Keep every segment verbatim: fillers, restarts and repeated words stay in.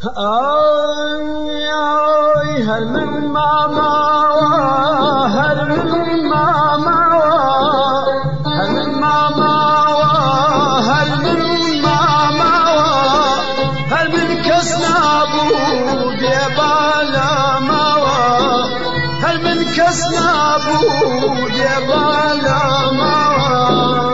آی آی هر من ماما هر من ماما هر من ماما هر من ماما هر من کس نبود بالا ماوا هر من کس نبود بالا ماوا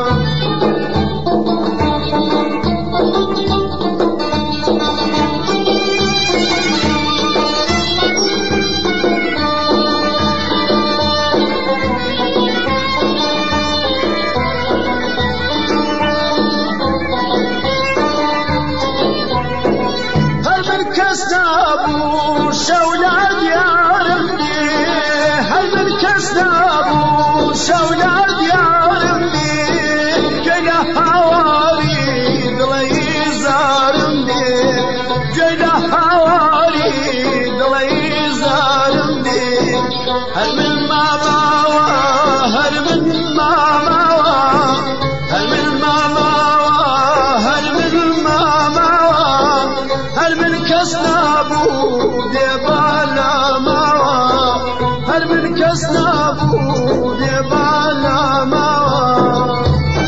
کس نبود شولاد یارم دی هر من کس نبود شولاد یارم دی جل حوالی دلی زارم دی جل حوالی دلی زارم دی هر من ماما هر من ماما هر من ماما هر من ماما هر من کس نبود بالا ماوا هر من کس نبود بالا ماوا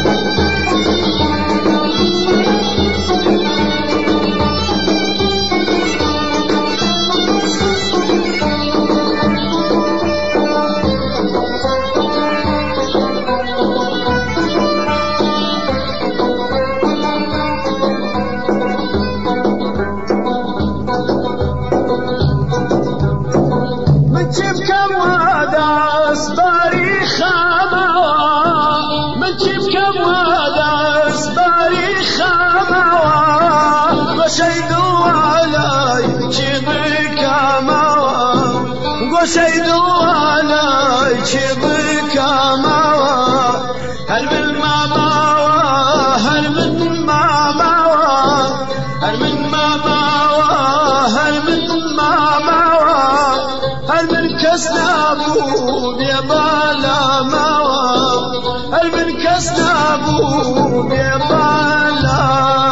وشيدوا علي شبك ماوا هل من ماما هل من ماما هل من ماما هل من ماما هل من كسنابو يا بالا ماوا هل من كسنابو يا بالا